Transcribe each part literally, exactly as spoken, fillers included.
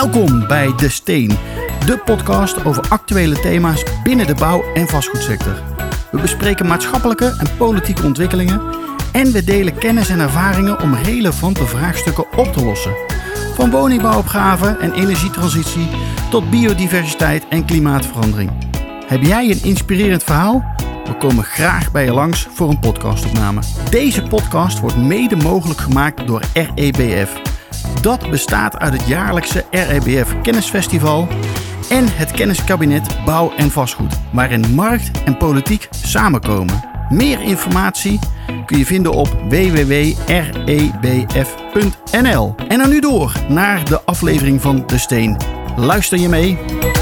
Welkom bij De Steen, de podcast over actuele thema's binnen de bouw- en vastgoedsector. We bespreken maatschappelijke en politieke ontwikkelingen en we delen kennis en ervaringen om relevante vraagstukken op te lossen. Van woningbouwopgave en energietransitie tot biodiversiteit en klimaatverandering. Heb jij een inspirerend verhaal? We komen graag bij je langs voor een podcastopname. Deze podcast wordt mede mogelijk gemaakt door R E B F. Dat bestaat uit het jaarlijkse R E B F Kennisfestival en het kenniskabinet Bouw en Vastgoed, waarin markt en politiek samenkomen. Meer informatie kun je vinden op w w w punt r e b f punt n l. En dan nu door naar de aflevering van De Steen. Luister je mee?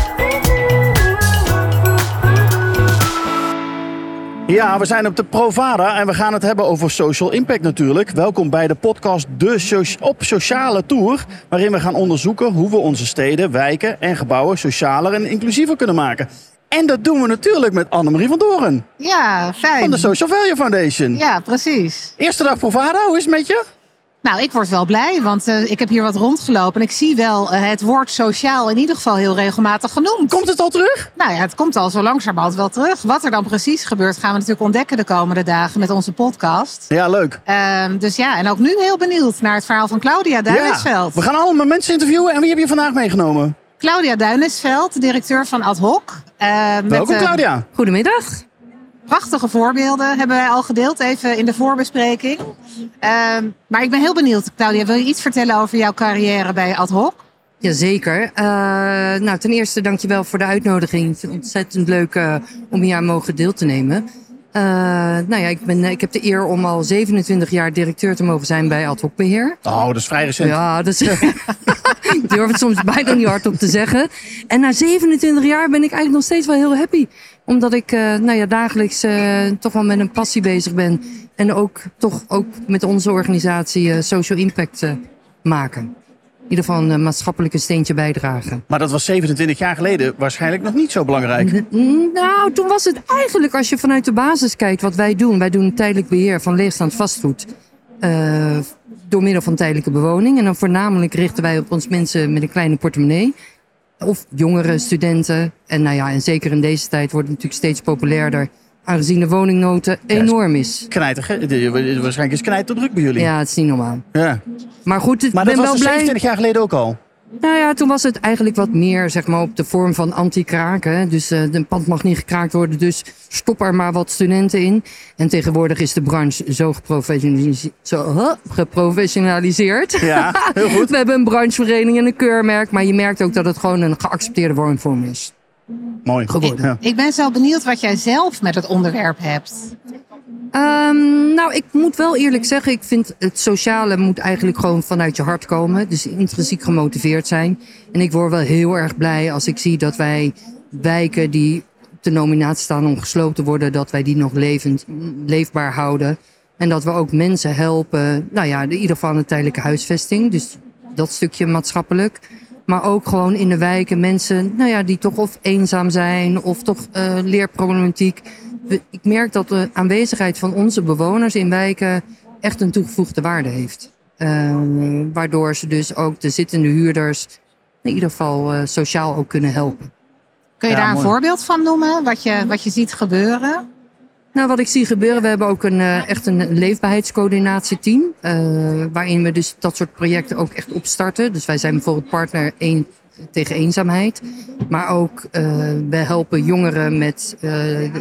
Ja, we zijn op de Provada en we gaan het hebben over social impact natuurlijk. Welkom bij de podcast De so- op Sociale Tour, waarin we gaan onderzoeken hoe we onze steden, wijken en gebouwen socialer en inclusiever kunnen maken. En dat doen we natuurlijk met Annemarie van Doorn. Ja, fijn. Van de Social Value Foundation. Ja, precies. Eerste dag Provada, hoe is het met je? Nou, ik word wel blij, want uh, ik heb hier wat rondgelopen. En ik zie wel uh, het woord sociaal in ieder geval heel regelmatig genoemd. Komt het al terug? Nou ja, het komt al zo langzamerhand wel terug. Wat er dan precies gebeurt, gaan we natuurlijk ontdekken de komende dagen met onze podcast. Ja, leuk. Uh, dus ja, en ook nu heel benieuwd naar het verhaal van Claudia Duinesveld. Ja, we gaan allemaal mensen interviewen. En wie heb je vandaag meegenomen? Claudia Duinesveld, directeur van Ad Hoc. Uh, Welkom, met, uh, Claudia. Goedemiddag. Prachtige voorbeelden hebben wij al gedeeld, even in de voorbespreking. Uh, maar ik ben heel benieuwd, Claudia. Wil je iets vertellen over jouw carrière bij Ad Hoc? Jazeker. Uh, nou, ten eerste dankjewel voor de uitnodiging. Ik vind het ontzettend leuk uh, om hier aan mogen deel te nemen. Uh, nou ja, ik, ben, ik heb de eer om al zevenentwintig jaar directeur te mogen zijn bij Ad Hoc Beheer. Oh, dat is vrij recent. Ja, dat is... ik durf het soms bijna niet hardop te zeggen. En na zevenentwintig jaar ben ik eigenlijk nog steeds wel heel happy. Omdat ik uh, nou ja, dagelijks uh, toch wel met een passie bezig ben. En ook toch ook met onze organisatie uh, social impact uh, maken. In ieder geval een uh, maatschappelijke steentje bijdragen. Maar dat was zevenentwintig jaar geleden waarschijnlijk nog niet zo belangrijk. N- nou, toen was het eigenlijk, als je vanuit de basis kijkt wat wij doen. Wij doen tijdelijk beheer van leegstaand vastgoed. Uh, door middel van tijdelijke bewoning. En dan voornamelijk richten wij op ons mensen met een kleine portemonnee. Of jongere studenten. En nou ja, en zeker in deze tijd wordt het natuurlijk steeds populairder. Aangezien de woningnood enorm is. Knijter, waarschijnlijk is het knijter druk bij jullie. Ja, het is niet normaal. Ja. Maar goed, ik maar ben dat was wel dus blij. zevenentwintig jaar geleden ook al. Nou ja, toen was het eigenlijk wat meer zeg maar, op de vorm van anti-kraken. Dus uh, de pand mag niet gekraakt worden, dus stop er maar wat studenten in. En tegenwoordig is de branche zo, geprofessionalise- zo huh, geprofessionaliseerd. Ja, heel goed. We hebben een branchevereniging en een keurmerk, maar je merkt ook dat het gewoon een geaccepteerde woonvorm is. Mooi. Geworden. Ja. Ik ben zo benieuwd wat jij zelf met het onderwerp hebt. Um, nou, ik moet wel eerlijk zeggen, ik vind het sociale moet eigenlijk gewoon vanuit je hart komen. Dus intrinsiek gemotiveerd zijn. En ik word wel heel erg blij als ik zie dat wij wijken die op de nominatie staan om gesloopt te worden, dat wij die nog levend, leefbaar houden. En dat we ook mensen helpen, nou ja, in ieder geval een tijdelijke huisvesting. Dus dat stukje maatschappelijk. Maar ook gewoon in de wijken mensen, nou ja, die toch of eenzaam zijn of toch uh, leerproblematiek. Ik merk dat de aanwezigheid van onze bewoners in wijken echt een toegevoegde waarde heeft. Uh, waardoor ze dus ook de zittende huurders in ieder geval uh, sociaal ook kunnen helpen. Kun je Ja, daar een mooi. voorbeeld van noemen, wat je, wat je ziet gebeuren? Nou, wat ik zie gebeuren, we hebben ook een, uh, echt een leefbaarheidscoördinatieteam. Uh, waarin we dus dat soort projecten ook echt opstarten. Dus wij zijn bijvoorbeeld partner één tegen eenzaamheid. Maar ook uh, we helpen jongeren met uh,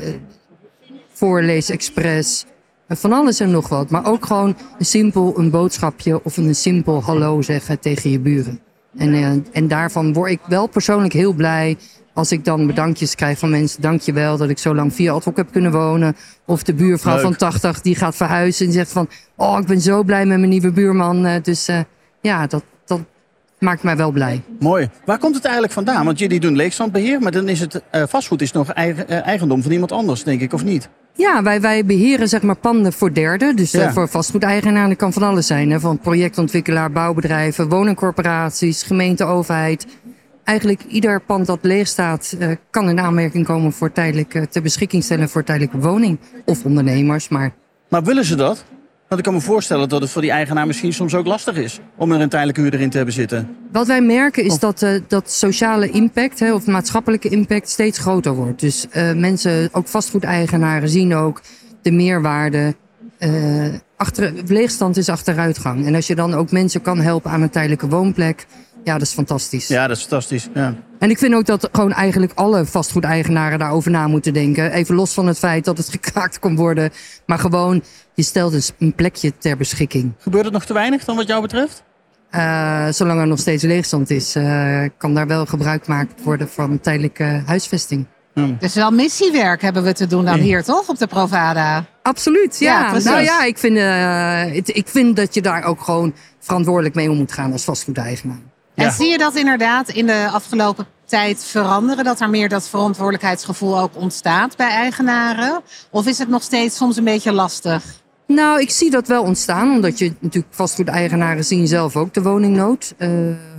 voorleesexpress. Van alles en nog wat. Maar ook gewoon een simpel een boodschapje of een simpel hallo zeggen tegen je buren. En, uh, en daarvan word ik wel persoonlijk heel blij als ik dan bedankjes krijg van mensen. Dank je wel dat ik zo lang via Ad Hoc heb kunnen wonen. Of de buurvrouw Leuk. van tachtig die gaat verhuizen en zegt van, oh, ik ben zo blij met mijn nieuwe buurman. Uh, dus uh, ja, dat, dat maakt mij wel blij. Mooi. Waar komt het eigenlijk vandaan? Want jullie doen leegstandbeheer, maar dan is het uh, vastgoed is nog eigen, uh, eigendom van iemand anders, denk ik, of niet? Ja, wij, wij beheren zeg maar panden voor derden. Dus Ja. uh, voor vastgoedeigenaar, dat kan van alles zijn. Hè? Van projectontwikkelaar, bouwbedrijven, woningcorporaties, gemeente, overheid. Eigenlijk ieder pand dat leeg staat uh, kan in aanmerking komen voor tijdelijk uh, ter beschikking stellen voor tijdelijke woning. Of ondernemers, maar Maar willen ze dat? Want ik kan me voorstellen dat het voor die eigenaar misschien soms ook lastig is om er een tijdelijke huurder in te hebben zitten. Wat wij merken is Of- dat uh, dat sociale impact, hè, of maatschappelijke impact steeds groter wordt. Dus uh, mensen, ook vastgoedeigenaren, zien ook de meerwaarde. Uh, achter, leegstand is achteruitgang. En als je dan ook mensen kan helpen aan een tijdelijke woonplek, ja, dat is fantastisch. Ja, dat is fantastisch. Ja. En ik vind ook dat gewoon eigenlijk alle vastgoedeigenaren daarover na moeten denken. Even los van het feit dat het gekraakt kan worden. Maar gewoon, je stelt dus een plekje ter beschikking. Gebeurt het nog te weinig dan wat jou betreft? Uh, zolang er nog steeds leegstand is, uh, kan daar wel gebruik gemaakt worden van tijdelijke huisvesting. Hmm. Dus wel missiewerk hebben we te doen dan Nee. hier, toch? Op de Provada. Absoluut, ja. Ja, precies. nou ja, ik vind, uh, het, ik vind dat je daar ook gewoon verantwoordelijk mee om moet gaan als vastgoedeigenaar. En Ja. zie je dat inderdaad in de afgelopen tijd veranderen? Dat er meer dat verantwoordelijkheidsgevoel ook ontstaat bij eigenaren? Of is het nog steeds soms een beetje lastig? Nou, ik zie dat wel ontstaan, omdat je natuurlijk vastgoedeigenaren zien zelf ook de woningnood. Uh,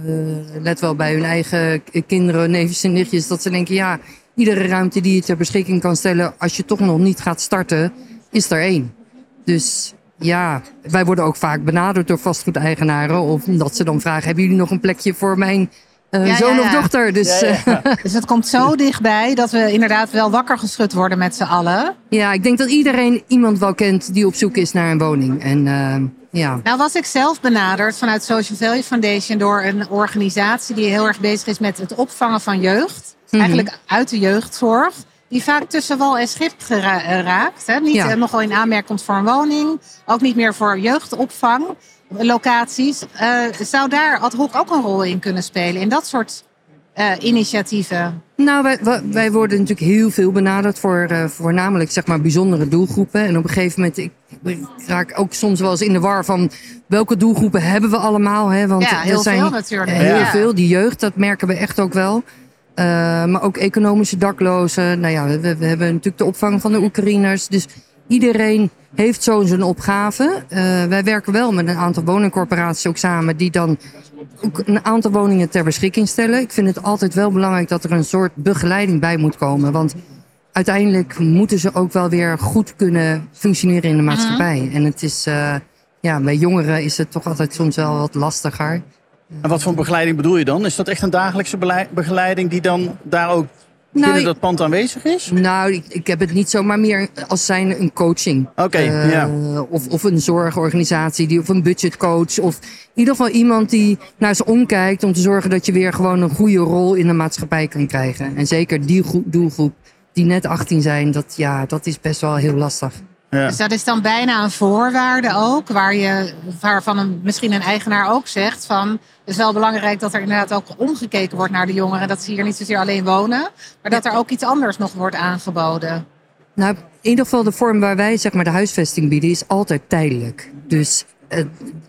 let wel bij hun eigen kinderen, neefjes en nichtjes, dat ze denken, ja, iedere ruimte die je ter beschikking kan stellen als je toch nog niet gaat starten, is er één. Dus ja, wij worden ook vaak benaderd door vastgoedeigenaren, omdat ze dan vragen, hebben jullie nog een plekje voor mijn uh, Ja, zoon ja, of ja. dochter? Dus Ja, ja. Dus het komt zo dichtbij dat we inderdaad wel wakker geschud worden met z'n allen. ja, ik denk dat iedereen iemand wel kent die op zoek is naar een woning. En uh, ja. Nou was ik zelf benaderd vanuit Social Value Foundation door een organisatie die heel erg bezig is met het opvangen van jeugd. Mhm. Eigenlijk uit de jeugdzorg. Die vaak tussen wal en schip gera- eh, raakt. Hè? Niet Ja. eh, nogal in aanmerking komt voor een woning. Ook niet meer voor jeugdopvang. Locaties. Uh, zou daar ad hoc ook een rol in kunnen spelen? In dat soort uh, initiatieven? Nou, wij, wij- wij worden natuurlijk heel veel benaderd voor uh, voornamelijk zeg maar bijzondere doelgroepen. En op een gegeven moment, ik, ik raak ook soms wel eens in de war van welke doelgroepen hebben we allemaal. Hè? Want Ja, heel er zijn veel natuurlijk. heel Ja. veel. Die jeugd, dat merken we echt ook wel. Uh, maar ook economische daklozen. Nou ja, we, we hebben natuurlijk de opvang van de Oekraïners. Dus iedereen heeft zo zijn opgave. Uh, wij werken wel met een aantal woningcorporaties ook samen die dan ook een aantal woningen ter beschikking stellen. Ik vind het altijd wel belangrijk dat er een soort begeleiding bij moet komen. Want uiteindelijk moeten ze ook wel weer goed kunnen functioneren in de maatschappij. En het is, uh, ja, bij jongeren is het toch altijd soms wel wat lastiger. En wat voor begeleiding bedoel je dan? Is dat echt een dagelijkse belei- begeleiding die dan daar ook binnen Nou, dat pand aanwezig is? Nou, ik, ik heb het niet zomaar meer als zijn een coaching. Oké, Uh, ja. of, of een zorgorganisatie, die, of een budgetcoach. Of in ieder geval iemand die naar ze omkijkt om te zorgen dat je weer gewoon een goede rol in de maatschappij kan krijgen. En zeker die groep, doelgroep die net achttien zijn, dat, ja, dat is best wel heel lastig. Ja. Dus dat is dan bijna een voorwaarde ook. Waar je, waarvan een, misschien een eigenaar ook zegt van... Het is wel belangrijk dat er inderdaad ook omgekeken wordt naar de jongeren. Dat ze hier niet zozeer alleen wonen. Maar dat er ook iets anders nog wordt aangeboden. Nou, in ieder geval de vorm waar wij zeg maar de huisvesting bieden is altijd tijdelijk. Dus uh,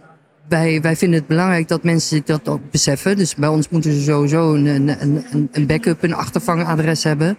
wij, wij vinden het belangrijk dat mensen zich dat ook beseffen. Dus bij ons moeten ze sowieso een, een, een, een backup, een achtervangadres hebben.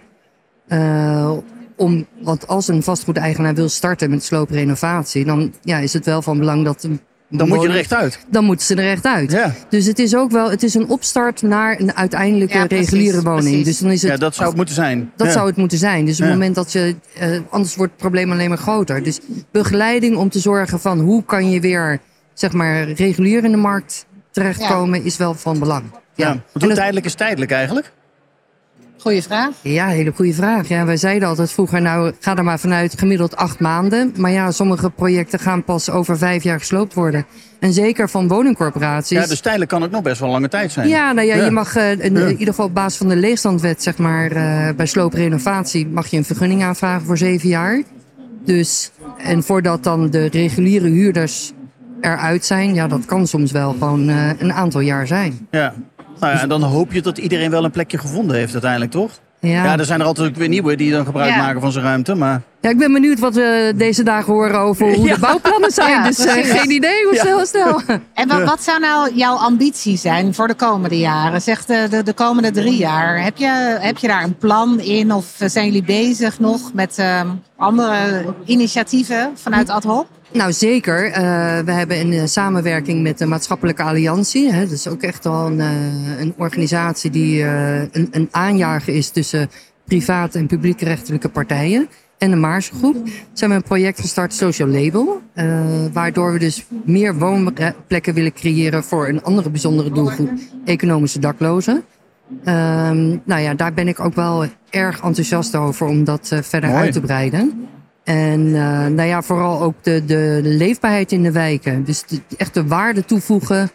Uh, om, want als een vastgoedeigenaar wil starten met slooprenovatie, dan ja, is het wel van belang dat een Dan moet je er woning- echt uit. Dan moeten ze er echt uit. Ja. Dus het is ook wel, het is een opstart naar een uiteindelijke Ja, precies, reguliere woning. precies. Dus dan is het Ja, dat zou het moeten zijn. dat Ja. zou het moeten zijn. Dus op het Ja. moment dat je... Uh, anders wordt het probleem alleen maar groter. Dus begeleiding om te zorgen van hoe kan je weer zeg maar regulier in de markt terechtkomen is wel van belang. Ja. Ja, Want En hoe dat- tijdelijk is tijdelijk eigenlijk? Goeie vraag. ja, hele goede vraag. Ja, wij zeiden altijd vroeger, nou ga er maar vanuit gemiddeld acht maanden. Maar ja, sommige projecten gaan pas over vijf jaar gesloopt worden. En zeker van woningcorporaties. Ja, dus tijdelijk kan het nog best wel lange tijd zijn. Ja, nou ja, Ja. je mag uh, in, Ja. in ieder geval op basis van de leegstandwet, zeg maar, uh, bij slooprenovatie mag je een vergunning aanvragen voor zeven jaar. Dus, en voordat dan de reguliere huurders eruit zijn, ja, dat kan soms wel gewoon uh, een aantal jaar zijn. Ja. Nou ja, en dan hoop je dat iedereen wel een plekje gevonden heeft uiteindelijk, toch? Ja, Ja, ja. er zijn er altijd ook weer nieuwe die dan gebruik Ja. maken van zijn ruimte. Maar ik ben benieuwd wat we deze dagen horen over hoe Ja. de bouwplannen zijn. Ja, dus uh, precies. geen idee hoe Ja. snel, snel. En wat, wat zou nou jouw ambitie zijn voor de komende jaren? Zeg de, de, de komende drie jaar. Heb je, heb je daar een plan in? Of zijn jullie bezig nog met uh, andere initiatieven vanuit ad hoc? Nou, zeker. Uh, we hebben een uh, samenwerking met de Maatschappelijke Alliantie. Hè. Dat is ook echt wel een, uh, een organisatie die uh, een, een aanjager is tussen private en publiekrechtelijke partijen. en de Maarsengroep zijn we een project gestart, Social Label. Uh, waardoor we dus meer woonplekken willen creëren voor een andere bijzondere doelgroep, economische daklozen. Um, nou ja, daar ben ik ook wel erg enthousiast over om dat uh, verder Mooi. uit te breiden. En uh, nou ja, vooral ook de, de leefbaarheid in de wijken. Dus de, echt de waarde toevoegen.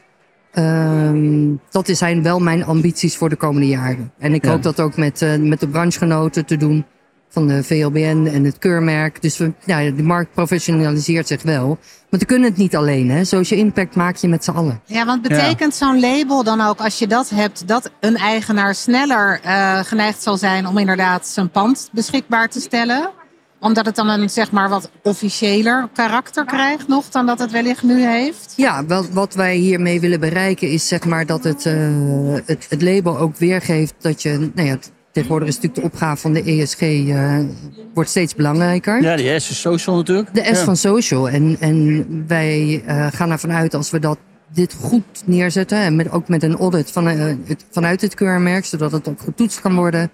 Um, dat zijn wel mijn ambities voor de komende jaren. En ik ja. hoop dat ook met, uh, met de branchegenoten te doen van de V L B N en het keurmerk. Dus we, ja, de markt professionaliseert zich wel. Maar we kunnen het niet alleen. Hè? Social impact maak je met z'n allen. Ja, want betekent ja. zo'n label dan ook, als je dat hebt, dat een eigenaar sneller uh, geneigd zal zijn om inderdaad zijn pand beschikbaar te stellen? Omdat het dan een zeg maar wat officiëler karakter krijgt nog dan dat het wellicht nu heeft? Ja, wat, wat wij hiermee willen bereiken is zeg maar dat het, uh, het, het label ook weergeeft dat je... Nou ja, tegenwoordig is natuurlijk de opgave van de E S G uh, wordt steeds belangrijker. Ja, die S is social natuurlijk. De S ja. van social. En, en wij uh, gaan ervan uit als we dat dit goed neerzetten. En met, ook met een audit van, uh, het, vanuit het keurmerk. Zodat het ook getoetst kan worden.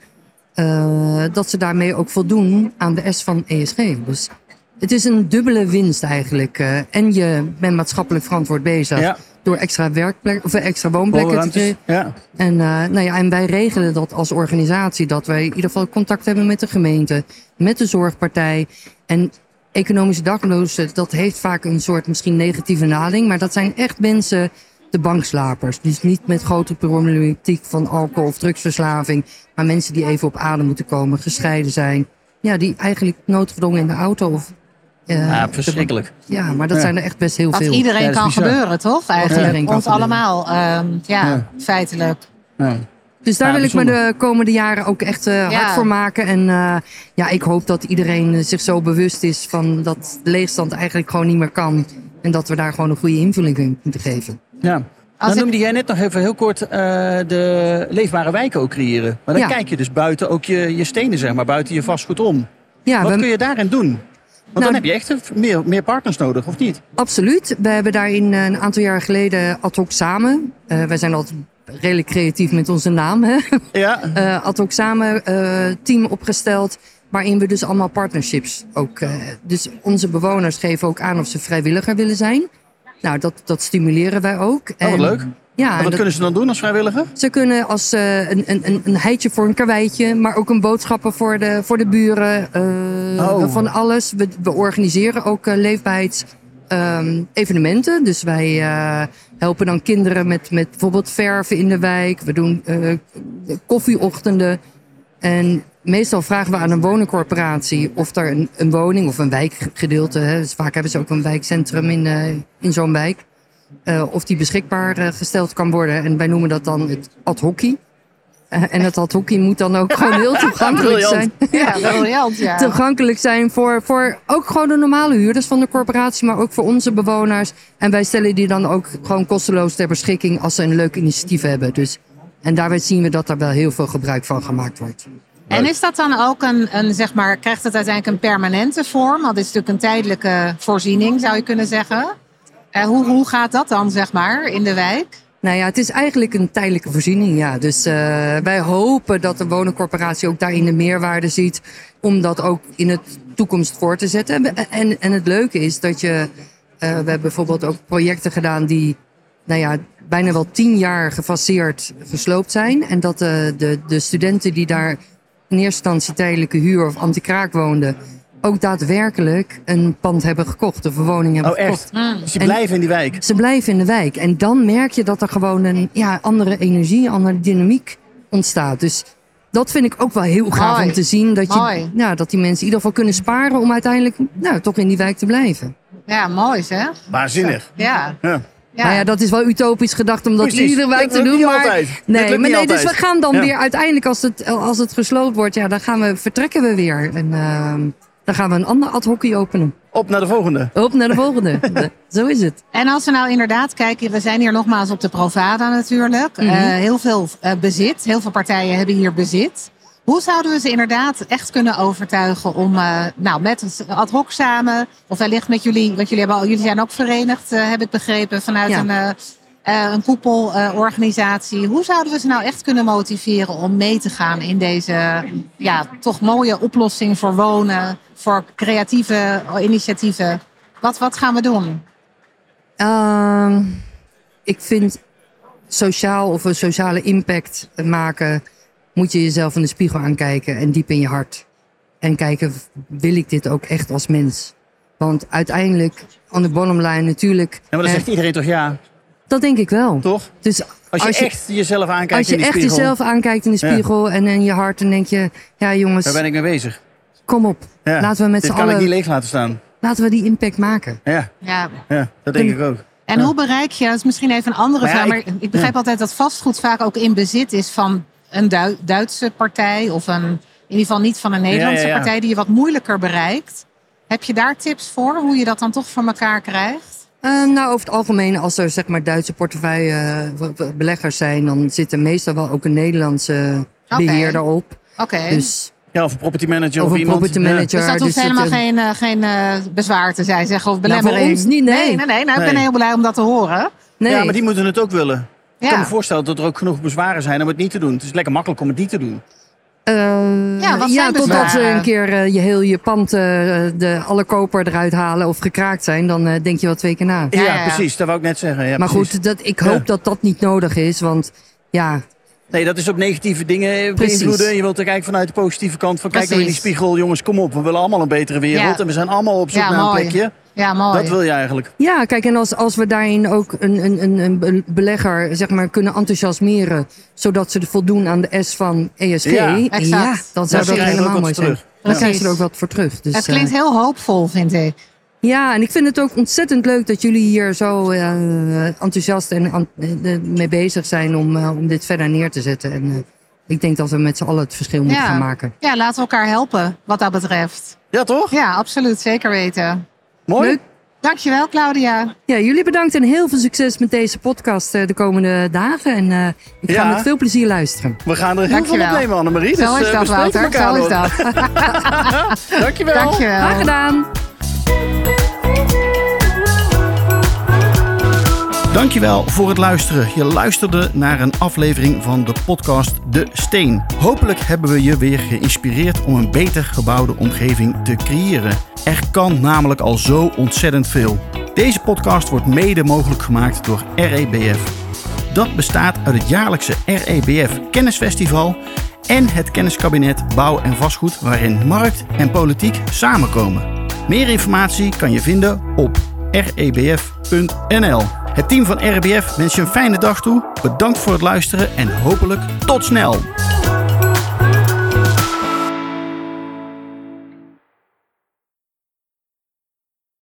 Uh, dat ze daarmee ook voldoen aan de S van E S G. Dus het is een dubbele winst eigenlijk. Uh, en je bent maatschappelijk verantwoord bezig. Ja. Door extra werkplekken of extra woonplekken te creëren. Ja. En, uh, nou ja, en wij regelen dat als organisatie. Dat wij in ieder geval contact hebben met de gemeente. Met de zorgpartij. En economische daklozen, dat heeft vaak een soort misschien negatieve nading. Maar dat zijn echt mensen, de bankslapers. Dus niet met grote problematiek van alcohol of drugsverslaving. Maar mensen die even op adem moeten komen. Gescheiden zijn. Ja, die eigenlijk noodgedwongen in de auto of... Uh, ja, verschrikkelijk. Ja, maar dat ja. zijn er echt best heel Wat veel. Wat iedereen ja, kan bizar. gebeuren, toch? Eigenlijk. Ja. Ons allemaal, um, ja, ja, feitelijk. Ja. Dus daar ja, wil bijzonder. ik me de komende jaren ook echt uh, hard ja. voor maken. En uh, ja, ik hoop dat iedereen zich zo bewust is van dat de leegstand eigenlijk gewoon niet meer kan. En dat we daar gewoon een goede invulling in moeten geven. Ja. Dan ik... noemde jij net nog even heel kort uh, de leefbare wijken ook creëren. Maar dan ja. kijk je dus buiten ook je, je stenen, zeg maar, buiten je vastgoed om. Ja, Wat we... kun je daarin doen? Want nou, dan heb je echt meer, meer partners nodig, of niet? Absoluut. We hebben daarin een aantal jaar geleden Ad Hoc Samen. Uh, wij zijn altijd redelijk creatief met onze naam. Hè? Ja. Uh, Ad Hoc Samen uh, team opgesteld. Waarin we dus allemaal partnerships ook... Uh, dus onze bewoners geven ook aan of ze vrijwilliger willen zijn. Nou, dat, dat stimuleren wij ook. Oh, wat leuk. Ja, wat dat, kunnen ze dan doen als vrijwilliger? Ze kunnen als uh, een, een, een heitje voor een karweitje, maar ook een boodschappen voor de, voor de buren. Uh, oh. Van alles. We, we organiseren ook uh, leefbaarheidsevenementen. Um, dus wij uh, helpen dan kinderen met, met bijvoorbeeld verven in de wijk. We doen uh, koffieochtenden. En meestal vragen we aan een woningcorporatie of er een, een woning of een wijkgedeelte, hè, dus vaak hebben ze ook een wijkcentrum in, uh, in zo'n wijk, uh, of die beschikbaar uh, gesteld kan worden. En wij noemen dat dan het ad hocie. Uh, en het ad hocie moet dan ook gewoon heel toegankelijk zijn. Ja, briljant, ja. Toegankelijk zijn voor, voor ook gewoon de normale huurders van de corporatie, maar ook voor onze bewoners. En wij stellen die dan ook gewoon kosteloos ter beschikking als ze een leuk initiatief hebben. Dus, en daarbij zien we dat er wel heel veel gebruik van gemaakt wordt. En is dat dan ook een, een, zeg maar, krijgt het uiteindelijk een permanente vorm? Want dit is natuurlijk een tijdelijke voorziening, zou je kunnen zeggen. Uh, hoe, hoe gaat dat dan, zeg maar, in de wijk? Nou ja, het is eigenlijk een tijdelijke voorziening, ja. Dus uh, wij hopen dat de woningcorporatie ook daarin de meerwaarde ziet om dat ook in de toekomst voor te zetten. En, en het leuke is dat je, uh, we hebben bijvoorbeeld ook projecten gedaan die, nou ja, bijna wel tien jaar gefaseerd gesloopt zijn. En dat uh, de, de studenten die daar in eerste instantie tijdelijke huur of anti-kraak woonden, ook daadwerkelijk een pand hebben gekocht of een woning hebben oh, gekocht. Echt? Mm. Dus ze blijven in die wijk? Ze blijven in de wijk. En dan merk je dat er gewoon een ja, andere energie, andere dynamiek ontstaat. Dus dat vind ik ook wel heel gaaf Mooi. om te zien. Dat, je, ja, dat die mensen in ieder geval kunnen sparen om uiteindelijk nou, toch in die wijk te blijven. Ja, mooi zeg. Waanzinnig. Ja. ja. Ja. Nou ja, dat is wel utopisch gedacht om dat Precies. in iedere wijk te doen. Maar altijd. nee, maar nee, dus we gaan dan ja. weer uiteindelijk, als het, als het gesloopt wordt, ja, dan gaan we, vertrekken we weer. En uh, dan gaan we een ander ad hocie openen. Op naar de volgende. Op naar de volgende. Zo is het. En als we nou inderdaad kijken, we zijn hier nogmaals op de Provada natuurlijk. Mm-hmm. Uh, heel veel uh, bezit, heel veel partijen hebben hier bezit. Hoe zouden we ze inderdaad echt kunnen overtuigen om uh, nou, met Ad Hoc Samen, of wellicht met jullie, want jullie, hebben al, jullie zijn ook verenigd, uh, heb ik begrepen, vanuit ja. een, uh, Uh, een koepelorganisatie. Uh, Hoe zouden we ze nou echt kunnen motiveren om mee te gaan in deze ja, toch mooie oplossing voor wonen, voor creatieve initiatieven? Wat, wat gaan we doen? Uh, ik vind sociaal of een sociale impact maken, moet je jezelf in de spiegel aankijken en diep in je hart. En kijken, wil ik dit ook echt als mens? Want uiteindelijk, on the bottom line natuurlijk... Ja, maar dan zegt eh, iedereen toch ja? Dat denk ik wel. Toch? Dus als je, als je echt jezelf aankijkt als je in de echt spiegel. jezelf aankijkt in de spiegel ja. en in je hart, dan denk je, ja jongens... Waar ben ik mee bezig? Kom op, ja. laten we met z'n allen... Dit kan ik niet leeg laten staan. Laten we die impact maken. Ja, ja. ja dat denk en, ik ook. En ja. hoe bereik je, dat is misschien even een andere maar vraag, ja, ik, maar ik begrijp ja. altijd dat vastgoed vaak ook in bezit is van een Du- Duitse partij of een, in ieder geval niet van een Nederlandse ja, ja, ja. partij die je wat moeilijker bereikt. Heb je daar tips voor, hoe je dat dan toch voor elkaar krijgt? Uh, nou, over het algemeen, als er zeg maar Duitse portefeuille uh, beleggers zijn, dan zit er meestal wel ook een Nederlandse okay. beheerder op. Oké. Okay. Dus ja, of een property manager of, of een iemand. Property manager. Dus dat hoeft dus helemaal het, geen, uh, geen uh, bezwaar te zijn, zeggen, of belemmering. Nou, voor ons niet, nee. Nee, nee, nee. Nou, ik nee. ben heel blij om dat te horen. Nee. Ja, maar die moeten het ook willen. Ja. Ik kan me voorstellen dat er ook genoeg bezwaren zijn om het niet te doen. Het is lekker makkelijk om het niet te doen. Uh, ja, wat ja totdat ze bezwaren? een keer uh, je heel je pand, uh, de, alle koper eruit halen of gekraakt zijn, dan uh, denk je wel twee keer na. Ja, ja, ja. precies. Dat wou ik net zeggen. Ja, maar precies. goed, dat, ik hoop ja. dat dat niet nodig is, want ja... Nee, dat is op negatieve dingen beïnvloeden. Je wilt er kijken vanuit de positieve kant van... Precies. Kijk nou in die spiegel, jongens, kom op. We willen allemaal een betere wereld. Ja. En we zijn allemaal op zoek ja, naar mooi. een plekje. Ja, mooi. Dat wil je eigenlijk. Ja, kijk, en als, als we daarin ook een, een, een belegger zeg maar, kunnen enthousiasmeren... zodat ze voldoen aan de S van E S G... Ja, ja dan zou dat helemaal mooi zijn. Dan krijgen ze er ook wat voor terug. Dus, het klinkt heel hoopvol, vind ik. Ja, en ik vind het ook ontzettend leuk dat jullie hier zo uh, enthousiast en uh, mee bezig zijn om, uh, om dit verder neer te zetten. En uh, ik denk dat we met z'n allen het verschil moeten ja. gaan maken. Ja, laten we elkaar helpen wat dat betreft. Ja, toch? Ja, absoluut. Zeker weten. Mooi. Leuk. Dankjewel, Claudia. Ja, jullie bedankt en heel veel succes met deze podcast uh, de komende dagen. En uh, ik ga ja. met veel plezier luisteren. We gaan er heel veel op nemen, Annemarie. Zo dus, is dat, uh, Wouter. Zo is dat. Dankjewel. Dankjewel. Graag gedaan. Dankjewel voor het luisteren. Je luisterde naar een aflevering van de podcast De Steen. Hopelijk hebben we je weer geïnspireerd om een beter gebouwde omgeving te creëren. Er kan namelijk al zo ontzettend veel. Deze podcast wordt mede mogelijk gemaakt door R E B F. Dat bestaat uit het jaarlijkse R E B F Kennisfestival en het kenniskabinet Bouw en Vastgoed, waarin markt en politiek samenkomen. Meer informatie kan je vinden op r e b f punt n l. Het team van R E B F wens je een fijne dag toe. Bedankt voor het luisteren en hopelijk tot snel.